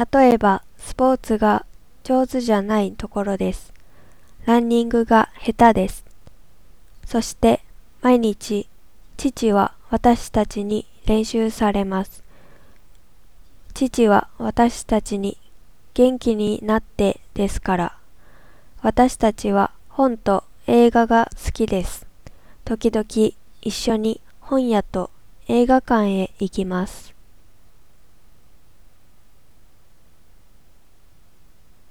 例えば、スポーツが上手じゃないところです。ランニングが下手です。そして、毎日、父は私たちに練習されます。父は私たちに元気になってですから。私たちは本と映画が好きです。時々一緒に本屋と映画館へ行きます。